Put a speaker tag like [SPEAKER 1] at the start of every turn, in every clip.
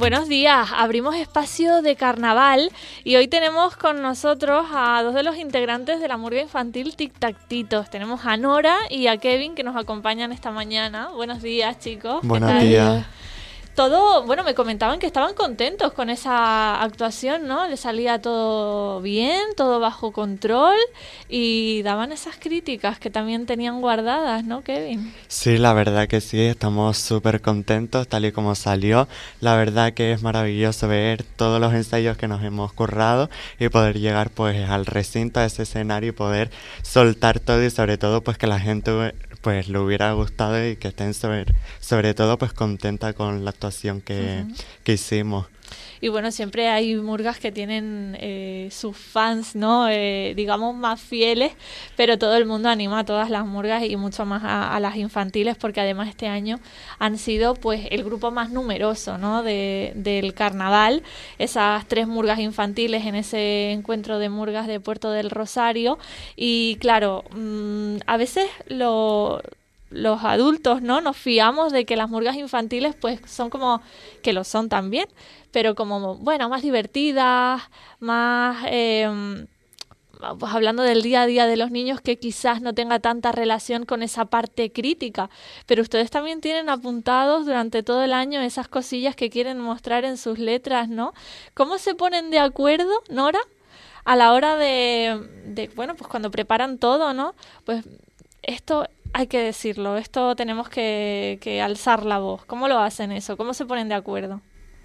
[SPEAKER 1] Buenos días, abrimos espacio de carnaval y hoy tenemos con nosotros a dos de los integrantes de la murga infantil Tic Tac Titos. Tenemos a Nora y a Kevin que nos acompañan esta mañana. Buenos días, chicos.
[SPEAKER 2] Buenos días.
[SPEAKER 1] Me comentaban que estaban contentos con esa actuación, ¿no? Les salía todo bien, todo bajo control y daban esas críticas que también tenían guardadas, ¿no, Kevin?
[SPEAKER 2] Sí, la verdad que sí, estamos súper contentos tal y como salió. La verdad que es maravilloso ver todos los ensayos que nos hemos currado y poder llegar pues al recinto, a ese escenario y poder soltar todo y sobre todo pues que la gente pues le hubiera gustado y que estén sobre todo pues contenta con la actuación que hicimos.
[SPEAKER 1] Y bueno, siempre hay murgas que tienen sus fans, ¿no? Digamos más fieles, pero todo el mundo anima a todas las murgas y mucho más a las infantiles, porque además este año han sido pues el grupo más numeroso, ¿no? del carnaval, esas 3 murgas infantiles en ese encuentro de murgas de Puerto del Rosario. Y claro, a veces los adultos, ¿no? Nos fiamos de que las murgas infantiles pues son como, que lo son también, pero como, bueno, más divertidas, más, pues hablando del día a día de los niños, que quizás no tenga tanta relación con esa parte crítica. Pero ustedes también tienen apuntados durante todo el año esas cosillas que quieren mostrar en sus letras, ¿no? ¿Cómo se ponen de acuerdo, Nora, a la hora de bueno, pues cuando preparan todo, ¿no? Pues esto hay que decirlo, esto tenemos que alzar la voz. ¿Cómo lo hacen eso? ¿Cómo se ponen de acuerdo?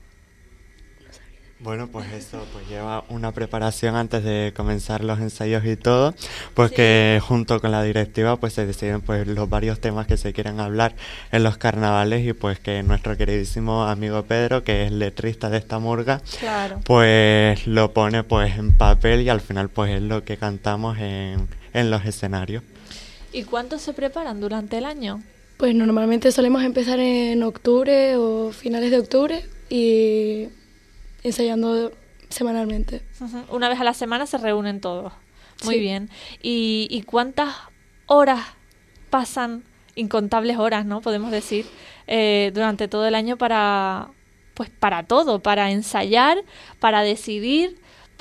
[SPEAKER 2] Bueno, pues eso pues lleva una preparación antes de comenzar los ensayos y todo, pues sí, que junto con la directiva pues se deciden pues los varios temas que se quieren hablar en los carnavales y pues que nuestro queridísimo amigo Pedro, que es letrista de esta murga,
[SPEAKER 1] claro,
[SPEAKER 2] pues lo pone pues en papel y al final pues es lo que cantamos en los escenarios.
[SPEAKER 1] ¿Y cuánto se preparan durante el año?
[SPEAKER 3] Pues normalmente solemos empezar en octubre o finales de octubre y ensayando semanalmente.
[SPEAKER 1] Una vez a la semana se reúnen todos. Muy bien. ¿Y cuántas horas pasan, incontables horas, ¿no? Podemos decir, durante todo el año para todo, para ensayar, para decidir,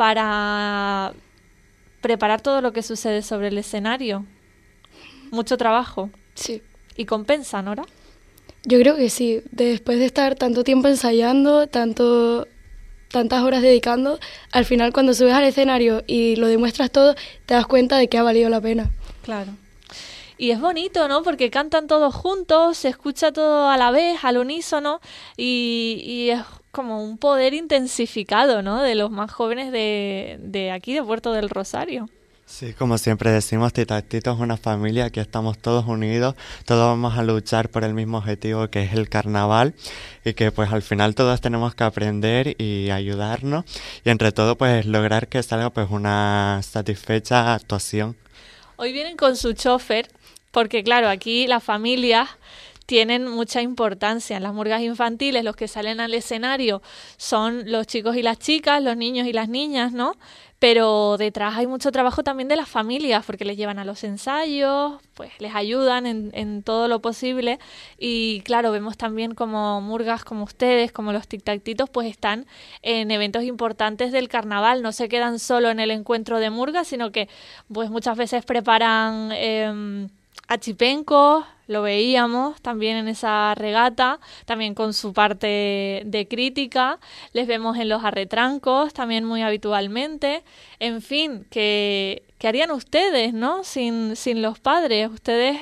[SPEAKER 1] para preparar todo lo que sucede sobre el escenario? Mucho trabajo.
[SPEAKER 3] Sí.
[SPEAKER 1] ¿Y compensa, Nora?
[SPEAKER 3] Yo creo que sí. Después de estar tanto tiempo ensayando, tantas horas dedicando, al final cuando subes al escenario y lo demuestras todo, te das cuenta de que ha valido la pena.
[SPEAKER 1] Claro. Y es bonito, ¿no? Porque cantan todos juntos, se escucha todo a la vez, al unísono, y es como un poder intensificado, ¿no? De los más jóvenes de aquí, de Puerto del Rosario.
[SPEAKER 2] Sí, como siempre decimos, Tic Tac Titos es una familia, aquí estamos todos unidos, todos vamos a luchar por el mismo objetivo que es el carnaval y que pues al final todos tenemos que aprender y ayudarnos y entre todo pues lograr que salga pues una satisfecha actuación.
[SPEAKER 1] Hoy vienen con su chofer porque claro, aquí las familias tienen mucha importancia. En las murgas infantiles los que salen al escenario son los chicos y las chicas, los niños y las niñas, ¿no? Pero detrás hay mucho trabajo también de las familias, porque les llevan a los ensayos, pues les ayudan en todo lo posible. Y claro, vemos también como murgas como ustedes, como los Tic Tac Titos, pues están en eventos importantes del carnaval. No se quedan solo en el encuentro de murgas, sino que pues muchas veces preparan achipencos, lo veíamos también en esa regata, también con su parte de crítica, les vemos en los arretrancos también muy habitualmente. En fin, ¿qué harían ustedes, no? Sin los padres, ustedes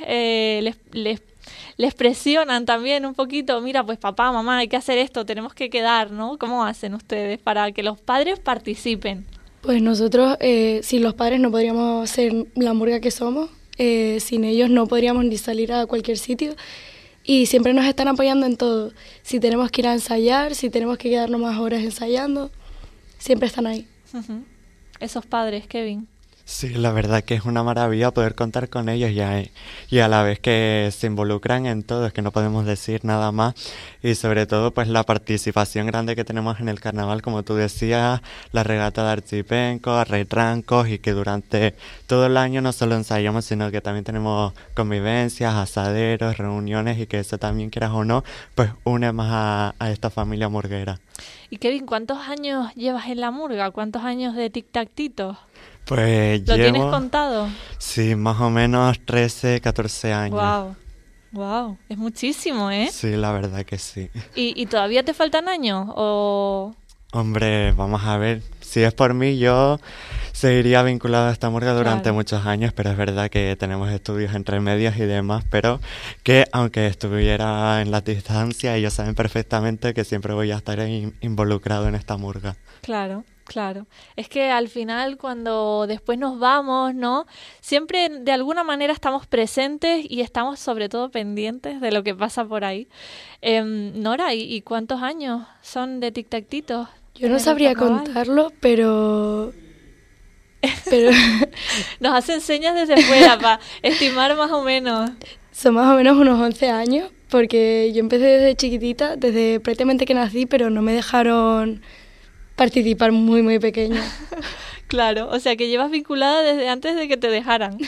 [SPEAKER 1] les presionan también un poquito, mira, pues papá, mamá, hay que hacer esto, tenemos que quedar, ¿no? ¿Cómo hacen ustedes para que los padres participen?
[SPEAKER 3] Pues nosotros, sin los padres no podríamos ser la murga que somos. Sin ellos no podríamos ni salir a cualquier sitio y siempre nos están apoyando en todo. Si tenemos que ir a ensayar, si tenemos que quedarnos más horas ensayando, siempre están ahí.
[SPEAKER 1] Esos padres, Kevin.
[SPEAKER 2] Sí, la verdad que es una maravilla poder contar con ellos y a la vez que se involucran en todo, es que no podemos decir nada más y sobre todo pues la participación grande que tenemos en el carnaval, como tú decías, la regata de archipencos, retrancos y que durante todo el año no solo ensayamos, sino que también tenemos convivencias, asaderos, reuniones y que eso también, quieras o no, pues une más a esta familia murguera.
[SPEAKER 1] Y Kevin, ¿cuántos años llevas en la murga? ¿Cuántos años de tic-tac-tito?
[SPEAKER 2] Pues
[SPEAKER 1] ¿Lo tienes
[SPEAKER 2] llevo,
[SPEAKER 1] contado?
[SPEAKER 2] sí, más o menos 13, 14 años.
[SPEAKER 1] Wow, wow, es muchísimo, ¿eh?
[SPEAKER 2] Sí, la verdad que sí.
[SPEAKER 1] ¿Y todavía te faltan años? ¿O
[SPEAKER 2] Hombre, vamos a ver, si es por mí yo seguiría vinculado a esta murga durante
[SPEAKER 1] claro,
[SPEAKER 2] muchos años, pero es verdad que tenemos estudios entre medias y demás, pero que aunque estuviera en la distancia, ellos saben perfectamente que siempre voy a estar involucrado en esta murga.
[SPEAKER 1] claro, claro? Es que al final cuando después nos vamos, ¿no? Siempre de alguna manera estamos presentes y estamos sobre todo pendientes de lo que pasa por ahí. Nora, ¿y cuántos años son de tic-tac-tito
[SPEAKER 3] Yo
[SPEAKER 1] en
[SPEAKER 3] no
[SPEAKER 1] el
[SPEAKER 3] sabría
[SPEAKER 1] carnaval?
[SPEAKER 3] contarlo, pero
[SPEAKER 1] Nos hacen señas desde fuera para estimar más o menos.
[SPEAKER 3] son más o menos unos 11 años, porque yo empecé desde chiquitita, desde prácticamente que nací, pero no me dejaron participar muy, muy pequeña.
[SPEAKER 1] Claro, o sea que llevas vinculada desde antes de que te dejaran.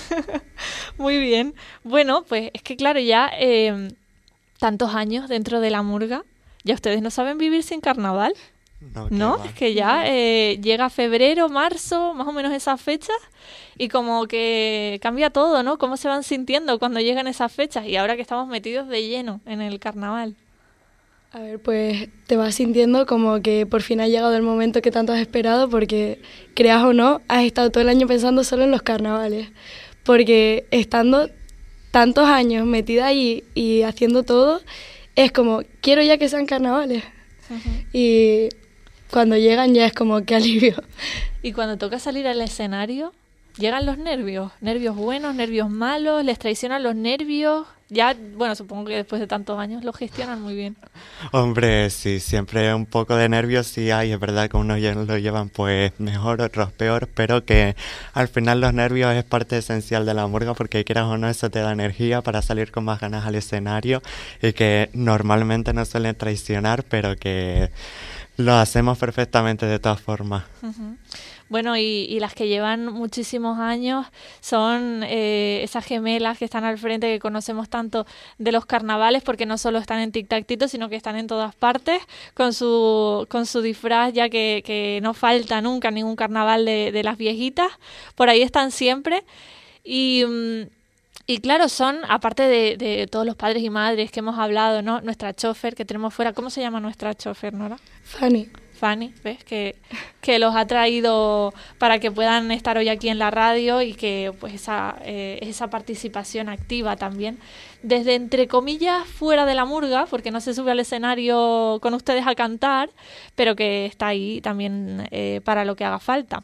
[SPEAKER 1] Muy bien. Bueno, pues es que claro, ya tantos años dentro de la murga, ya ustedes no saben vivir sin carnaval,
[SPEAKER 2] No, qué
[SPEAKER 1] ¿no?
[SPEAKER 2] va.
[SPEAKER 1] Es que ya llega febrero, marzo, más o menos esas fechas, y como que cambia todo, ¿no? Cómo se van sintiendo cuando llegan esas fechas y ahora que estamos metidos de lleno en el carnaval.
[SPEAKER 3] A ver, pues te vas sintiendo como que por fin ha llegado el momento que tanto has esperado, porque creas o no, has estado todo el año pensando solo en los carnavales. Porque estando tantos años metida ahí y haciendo todo, es como, quiero ya que sean carnavales.
[SPEAKER 1] Ujú.
[SPEAKER 3] Y cuando llegan ya es como, qué alivio.
[SPEAKER 1] Y cuando toca salir al escenario, llegan los nervios. Nervios buenos, nervios malos, les traicionan los nervios. Ya, bueno, supongo que después de tantos años lo gestionan muy bien.
[SPEAKER 2] Hombre, sí, siempre un poco de nervios sí hay, es verdad que unos ya lo llevan pues mejor, otros peor, pero que al final los nervios es parte esencial de la murga porque quieras o no eso te da energía para salir con más ganas al escenario y que normalmente no suelen traicionar, pero que lo hacemos perfectamente de todas formas.
[SPEAKER 1] Ujú. Bueno, y las que llevan muchísimos años son esas gemelas que están al frente, que conocemos tanto de los carnavales, porque no solo están en Tic-Tac-Tito, sino que están en todas partes, con su disfraz, ya que no falta nunca en ningún carnaval de las viejitas. Por ahí están siempre. Y, y claro, son, aparte de todos los padres y madres que hemos hablado, ¿no? Nuestra chofer que tenemos fuera. ¿Cómo se llama nuestra chofer, Nora?
[SPEAKER 3] Fanny.
[SPEAKER 1] Fanny, ¿ves? Que los ha traído para que puedan estar hoy aquí en la radio y que pues esa participación activa también. Desde entre comillas fuera de la murga, porque no se sube al escenario con ustedes a cantar, pero que está ahí también para lo que haga falta.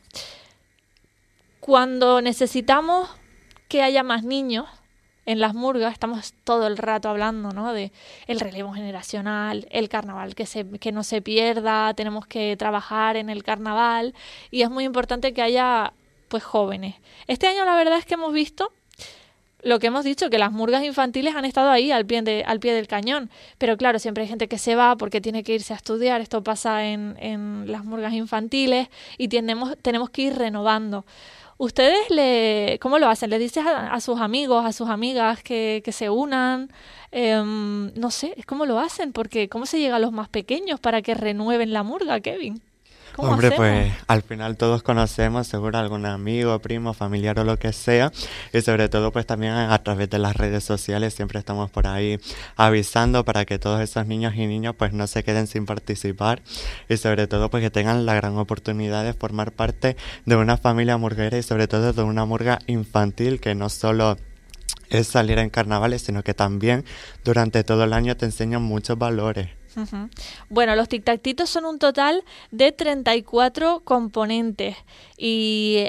[SPEAKER 1] Cuando necesitamos que haya más niños en las murgas, estamos todo el rato hablando, ¿no? De el relevo generacional, el carnaval que no se pierda, tenemos que trabajar en el carnaval y es muy importante que haya pues jóvenes. Este año la verdad es que hemos visto lo que hemos dicho, que las murgas infantiles han estado ahí al pie del cañón, pero claro, siempre hay gente que se va porque tiene que irse a estudiar, esto pasa en las murgas infantiles y tenemos que ir renovando. ¿Ustedes cómo lo hacen? ¿Les dices a sus amigos, a sus amigas que se unan? No sé, ¿cómo lo hacen? Porque ¿cómo se llega a los más pequeños para que renueven la murga, Kevin? ¿Cómo
[SPEAKER 2] Hombre,
[SPEAKER 1] hacemos?
[SPEAKER 2] pues al final todos conocemos seguro algún amigo, primo, familiar o lo que sea y sobre todo pues también a través de las redes sociales siempre estamos por ahí avisando para que todos esos niños y niñas pues no se queden sin participar y sobre todo pues que tengan la gran oportunidad de formar parte de una familia murguera y sobre todo de una murga infantil que no solo es salir en carnavales sino que también durante todo el año te enseñan muchos valores.
[SPEAKER 1] Ujú. Bueno, los tic-tac-titos son un total de 34 componentes y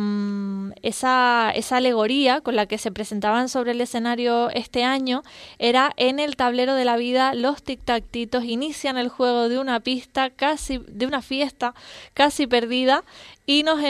[SPEAKER 1] esa alegoría con la que se presentaban sobre el escenario este año era: en el tablero de la vida los tic-tac-titos inician el juego de una fiesta casi perdida y nos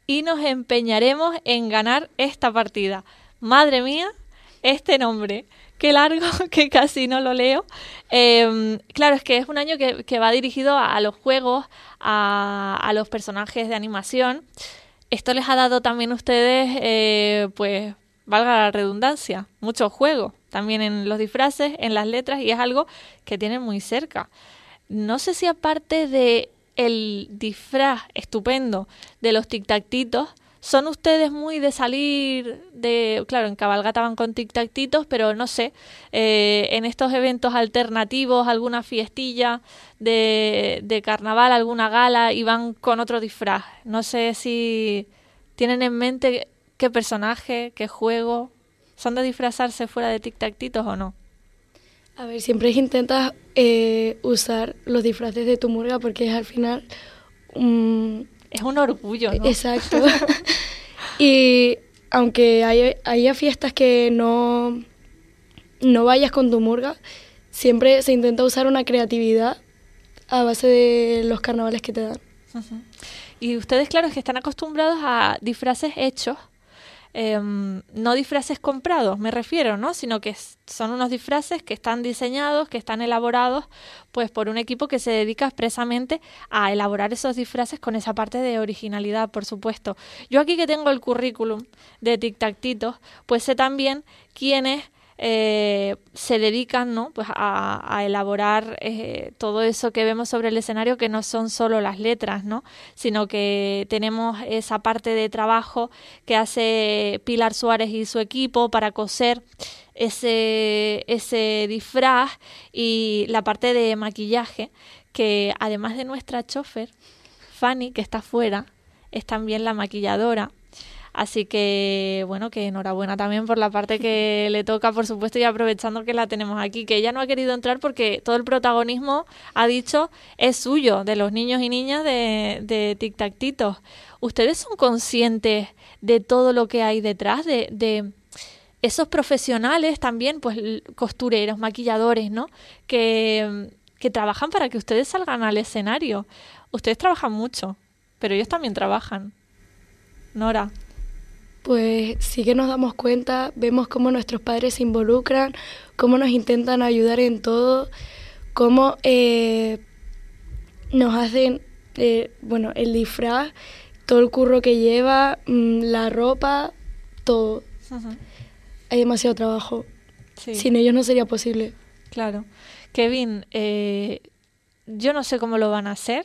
[SPEAKER 1] y nos empeñaremos en ganar esta partida. Madre mía, este nombre, qué largo, que casi no lo leo. Claro, es que es un año que va dirigido a los juegos, a los personajes de animación. Esto les ha dado también a ustedes, pues, valga la redundancia, mucho juego, también en los disfraces, en las letras, y es algo que tienen muy cerca. No sé si aparte de el disfraz estupendo de los tic-tactitos, son ustedes muy de salir de... Claro, en cabalgata van con tic-tactitos, pero no sé, en estos eventos alternativos, alguna fiestilla de carnaval, alguna gala, y van con otro disfraz. No sé si tienen en mente qué personaje, qué juego. ¿Son de disfrazarse fuera de tic-tactitos o no?
[SPEAKER 3] A ver, siempre intentas usar los disfraces de tu murga porque es al final...
[SPEAKER 1] es un orgullo, ¿no?
[SPEAKER 3] Exacto. Y aunque haya fiestas que no vayas con tu murga, siempre se intenta usar una creatividad a base de los carnavales que te dan.
[SPEAKER 1] Uh-huh. Y ustedes, claro, es que están acostumbrados a disfraces hechos, no disfraces comprados, me refiero, ¿no? Sino que son unos disfraces que están diseñados, que están elaborados, pues por un equipo que se dedica expresamente a elaborar esos disfraces con esa parte de originalidad, por supuesto. Yo aquí que tengo el currículum de Tic-Tactitos, pues sé también quiénes se dedican, ¿no? Pues a elaborar todo eso que vemos sobre el escenario, que no son solo las letras, ¿no? Sino que tenemos esa parte de trabajo que hace Pilar Suárez y su equipo para coser ese disfraz, y la parte de maquillaje, que además de nuestra chofer, Fanny, que está fuera, es también la maquilladora. Así que, bueno, que enhorabuena también por la parte que le toca, por supuesto, y aprovechando que la tenemos aquí, que ella no ha querido entrar porque todo el protagonismo, ha dicho, es suyo, de los niños y niñas de Tic-Tactitos. ¿Ustedes son conscientes de todo lo que hay detrás de esos profesionales también, pues costureros, maquilladores, ¿no? Que trabajan para que ustedes salgan al escenario? Ustedes trabajan mucho, pero ellos también trabajan. Nora.
[SPEAKER 3] Pues sí que nos damos cuenta, vemos cómo nuestros padres se involucran, cómo nos intentan ayudar en todo, cómo nos hacen, el disfraz, todo el curro que lleva, la ropa, todo. Uh-huh. Hay demasiado trabajo. Sí. Sin ellos no sería posible.
[SPEAKER 1] Claro. Kevin, yo no sé cómo lo van a hacer,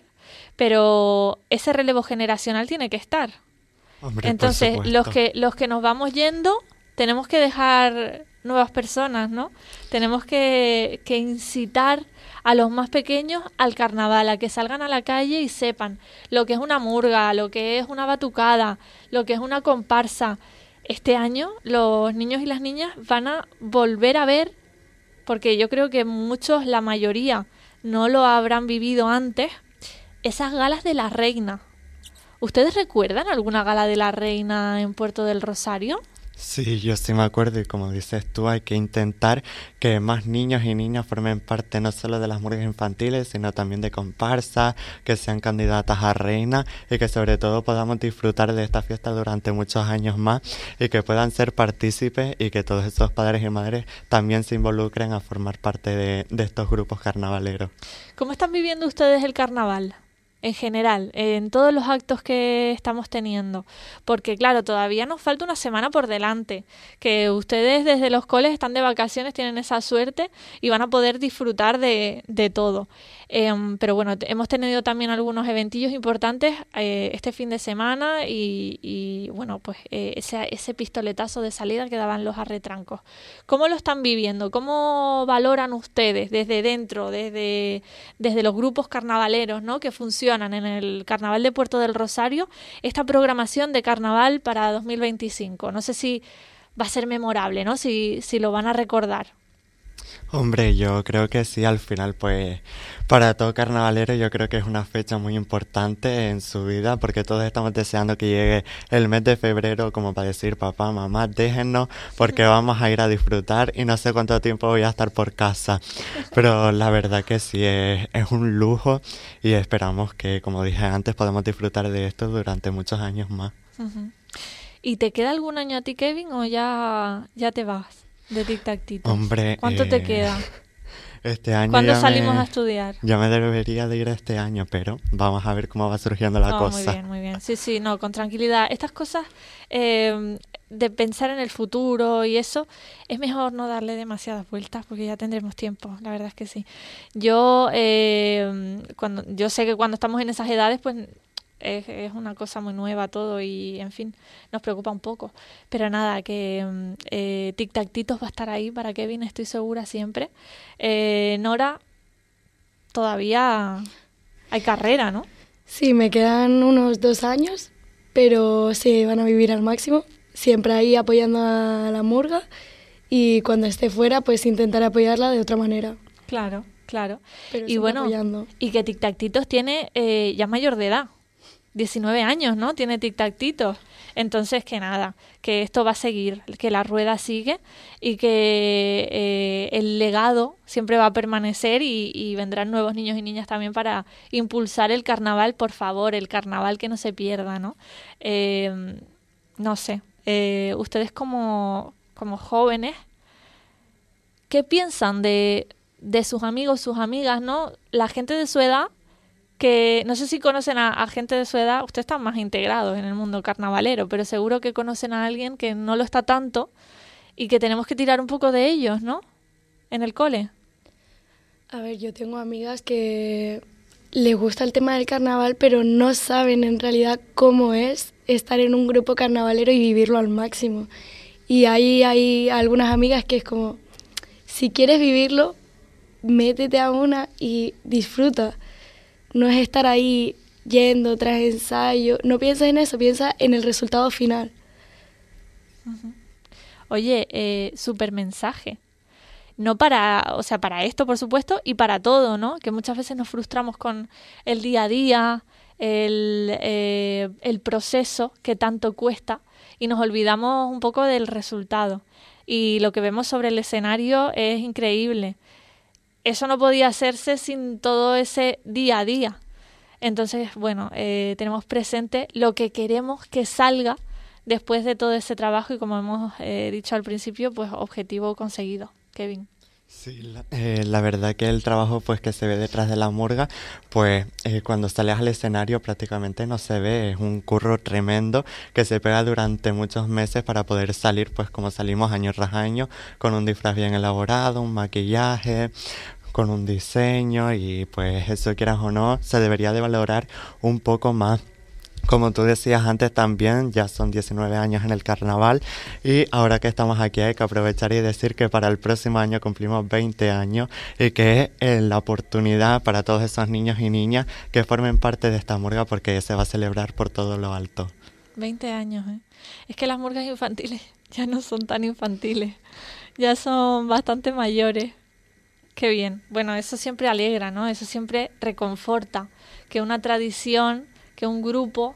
[SPEAKER 1] pero ese relevo generacional tiene que estar.
[SPEAKER 2] Hombre,
[SPEAKER 1] entonces, los que nos vamos yendo, tenemos que dejar nuevas personas, ¿no? Tenemos que incitar a los más pequeños al carnaval, a que salgan a la calle y sepan lo que es una murga, lo que es una batucada, lo que es una comparsa. Este año los niños y las niñas van a volver a ver, porque yo creo que muchos, la mayoría, no lo habrán vivido antes, esas galas de la Reina. ¿Ustedes recuerdan alguna gala de la Reina en Puerto del Rosario?
[SPEAKER 2] Sí, yo sí me acuerdo, y como dices tú, hay que intentar que más niños y niñas formen parte no solo de las murgas infantiles, sino también de comparsas, que sean candidatas a reina, y que sobre todo podamos disfrutar de esta fiesta durante muchos años más, y que puedan ser partícipes, y que todos esos padres y madres también se involucren a formar parte de estos grupos carnavaleros.
[SPEAKER 1] ¿Cómo están viviendo ustedes el carnaval? En general, en todos los actos que estamos teniendo, porque claro, todavía nos falta una semana por delante, que ustedes desde los coles están de vacaciones, tienen esa suerte y van a poder disfrutar de todo. Pero bueno, hemos tenido también algunos eventillos importantes este fin de semana y bueno, pues ese pistoletazo de salida que daban los arretrancos. ¿Cómo lo están viviendo? ¿Cómo valoran ustedes desde dentro, desde los grupos carnavaleros, ¿no?, que funcionan en el Carnaval de Puerto del Rosario, esta programación de carnaval para 2025? No sé si va a ser memorable, ¿no?, si lo van a recordar.
[SPEAKER 2] Hombre, yo creo que sí, al final, pues, para todo carnavalero yo creo que es una fecha muy importante en su vida, porque todos estamos deseando que llegue el mes de febrero como para decir, papá, mamá, déjennos, porque vamos a ir a disfrutar y no sé cuánto tiempo voy a estar por casa. Pero la verdad que sí, es un lujo, y esperamos que, como dije antes, podamos disfrutar de esto durante muchos años más.
[SPEAKER 1] Ujú. ¿Y te queda algún año a ti, Kevin, o ya te vas de tic-tac-titos?
[SPEAKER 2] Hombre,
[SPEAKER 1] ¿Cuánto te queda?
[SPEAKER 2] este año
[SPEAKER 1] ¿Cuándo salimos a estudiar?
[SPEAKER 2] ya me debería de ir este año, pero vamos a ver cómo va surgiendo la
[SPEAKER 1] Muy
[SPEAKER 2] cosa.
[SPEAKER 1] bien, muy bien. Sí, sí, no, con tranquilidad. Estas cosas de pensar en el futuro y eso, es mejor no darle demasiadas vueltas porque ya tendremos tiempo, la verdad es que sí. Yo sé que cuando estamos en esas edades, pues es una cosa muy nueva todo y, en fin, nos preocupa un poco. Pero nada, que tic-tac-titos va a estar ahí para Kevin, estoy segura siempre. Nora, todavía hay carrera, ¿no?
[SPEAKER 3] Sí, me quedan unos 2 años, pero se van a vivir al máximo. Siempre ahí apoyando a la murga y cuando esté fuera, pues intentaré apoyarla de otra manera.
[SPEAKER 1] Claro, claro.
[SPEAKER 3] Pero
[SPEAKER 1] Y
[SPEAKER 3] siempre
[SPEAKER 1] bueno,
[SPEAKER 3] apoyando.
[SPEAKER 1] y que tic-tac-titos tiene ya mayor de edad. 19 años, ¿no? Tiene tic-tac-titos. Entonces, que nada, que esto va a seguir, que la rueda sigue y que el legado siempre va a permanecer y vendrán nuevos niños y niñas también para impulsar el carnaval, por favor, el carnaval que no se pierda, ¿no? No sé, ustedes como jóvenes, ¿qué piensan de sus amigos, sus amigas, ¿no? La gente de su edad, que no sé si conocen a gente de su edad, ustedes están más integrados en el mundo carnavalero, pero seguro que conocen a alguien que no lo está tanto y que tenemos que tirar un poco de ellos, ¿no? En el cole.
[SPEAKER 3] A ver, yo tengo amigas que les gusta el tema del carnaval, pero no saben en realidad cómo es estar en un grupo carnavalero y vivirlo al máximo. Y ahí hay algunas amigas que es como, si quieres vivirlo, métete a una y disfruta. No es estar ahí yendo tras ensayo. No piensa en eso, piensa en el resultado final.
[SPEAKER 1] Uh-huh. Oye, súper mensaje. No para, o sea, para esto, por supuesto, y para todo, ¿no? Que muchas veces nos frustramos con el día a día, el proceso que tanto cuesta y nos olvidamos un poco del resultado. Y lo que vemos sobre el escenario es increíble. Eso no podía hacerse sin todo ese día a día. Entonces, bueno, tenemos presente lo que queremos que salga después de todo ese trabajo y, como hemos dicho al principio, pues objetivo conseguido. Kevin.
[SPEAKER 2] Sí, la verdad que el trabajo pues que se ve detrás de la murga, pues cuando sales al escenario prácticamente no se ve, es un curro tremendo que se pega durante muchos meses para poder salir pues como salimos año tras año, con un disfraz bien elaborado, un maquillaje, con un diseño y pues eso, quieras o no, se debería de valorar un poco más. Como tú decías antes también, ya son 19 años en el carnaval y ahora que estamos aquí hay que aprovechar y decir que para el próximo año cumplimos 20 años y que es la oportunidad para todos esos niños y niñas que formen parte de esta murga porque se va a celebrar por todo lo alto.
[SPEAKER 1] 20 años, ¿eh? Es que las murgas infantiles ya no son tan infantiles, ya son bastante mayores. Qué bien. Bueno, eso siempre alegra, ¿no? Eso siempre reconforta que una tradición, que un grupo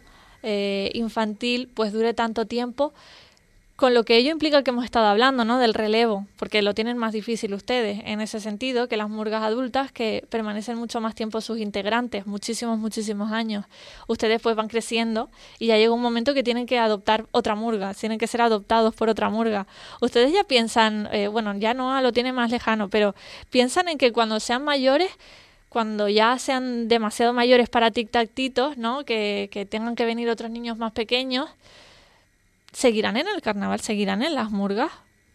[SPEAKER 1] infantil pues dure tanto tiempo, con lo que ello implica que hemos estado hablando, ¿no? Del relevo, porque lo tienen más difícil ustedes en ese sentido que las murgas adultas, que permanecen mucho más tiempo sus integrantes, muchísimos años. Ustedes pues van creciendo y ya llega un momento que tienen que adoptar otra murga, tienen que ser adoptados por otra murga. Ustedes ya piensan, bueno, ya no lo tienen más lejano, pero piensan en que cuando sean mayores, cuando ya sean demasiado mayores para tic-tac-titos, ¿no? Que tengan que venir otros niños más pequeños, ¿seguirán en el carnaval? ¿Seguirán en las murgas?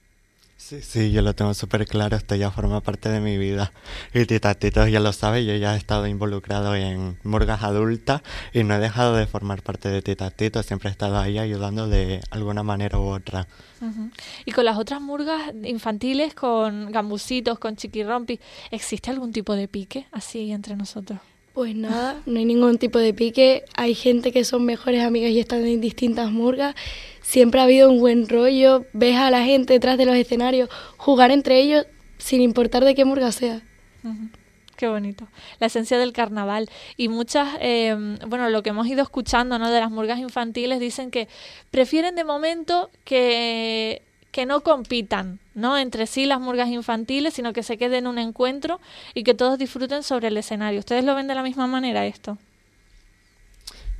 [SPEAKER 2] Sí, yo lo tengo súper claro, esto ya forma parte de mi vida. Y Tic-tac-titos ya lo sabe, yo ya he estado involucrado en murgas adultas y no he dejado de formar parte de Tic-tac-titos, siempre he estado ahí ayudando de alguna manera u otra.
[SPEAKER 1] Uh-huh. Y con las otras murgas infantiles, con gambusitos, con chiquirrompis, ¿existe algún tipo de pique así entre nosotros?
[SPEAKER 3] Pues nada, no hay ningún tipo de pique. Hay gente que son mejores amigas y están en distintas murgas. Siempre ha habido un buen rollo. Ves a la gente detrás de los escenarios jugar entre ellos sin importar de qué murga sea.
[SPEAKER 1] Uh-huh. Qué bonito. La esencia del carnaval. Y muchas, bueno, lo que hemos ido escuchando, ¿no? De las murgas infantiles, dicen que prefieren de momento que no compitan, ¿no? Entre sí las murgas infantiles, sino que se queden en un encuentro y que todos disfruten sobre el escenario. ¿Ustedes lo ven de la misma manera esto?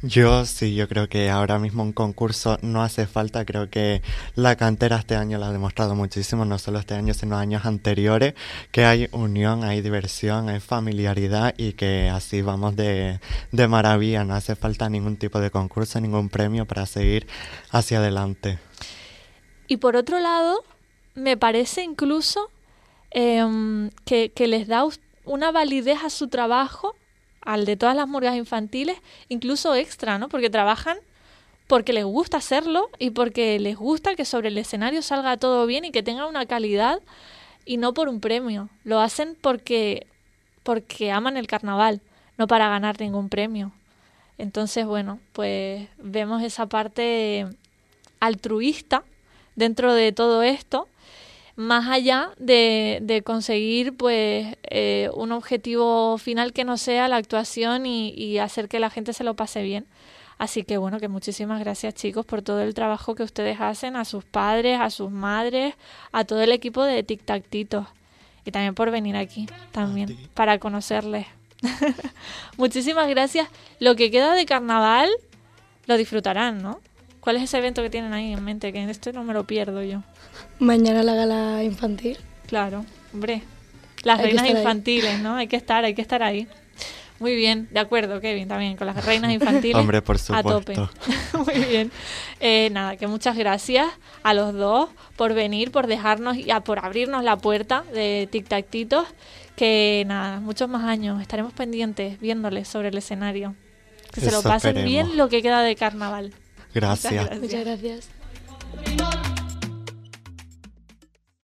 [SPEAKER 2] Yo creo que ahora mismo un concurso no hace falta. Creo que la cantera este año lo ha demostrado muchísimo, no solo este año, sino años anteriores, que hay unión, hay diversión, hay familiaridad y que así vamos de maravilla. No hace falta ningún tipo de concurso, ningún premio para seguir hacia adelante.
[SPEAKER 1] Y por otro lado, me parece incluso que les da una validez a su trabajo, al de todas las murgas infantiles, incluso extra, ¿no? Porque trabajan porque les gusta hacerlo y porque les gusta que sobre el escenario salga todo bien y que tenga una calidad y no por un premio. Lo hacen porque aman el carnaval, no para ganar ningún premio. Entonces, bueno, pues vemos esa parte altruista dentro de todo esto, más allá de conseguir pues un objetivo final que no sea la actuación y hacer que la gente se lo pase bien. Así que bueno, que muchísimas gracias, chicos, por todo el trabajo que ustedes hacen, a sus padres, a sus madres, a todo el equipo de Tic Tac Titos, y también por venir aquí también para conocerles. Muchísimas gracias. Lo que queda de carnaval lo disfrutarán, ¿no? ¿Cuál es ese evento que tienen ahí en mente? Que en esto no me lo pierdo yo.
[SPEAKER 3] Mañana la gala infantil.
[SPEAKER 1] Claro, hombre. Las
[SPEAKER 3] Hay que
[SPEAKER 1] reinas
[SPEAKER 3] estar ahí.
[SPEAKER 1] infantiles, ¿no? Hay que estar ahí. Muy bien, de acuerdo, Kevin, también con las reinas infantiles.
[SPEAKER 2] Hombre, por
[SPEAKER 1] a tope.
[SPEAKER 2] supuesto.
[SPEAKER 1] Muy bien. Nada, que muchas gracias a los dos por venir, por dejarnos y por abrirnos la puerta de Tic Tac Titos. Que nada, muchos más años estaremos pendientes viéndoles sobre el escenario. Que se lo
[SPEAKER 2] Eso
[SPEAKER 1] pasen
[SPEAKER 2] esperemos.
[SPEAKER 1] bien lo que queda de carnaval.
[SPEAKER 2] Gracias.
[SPEAKER 3] Muchas gracias.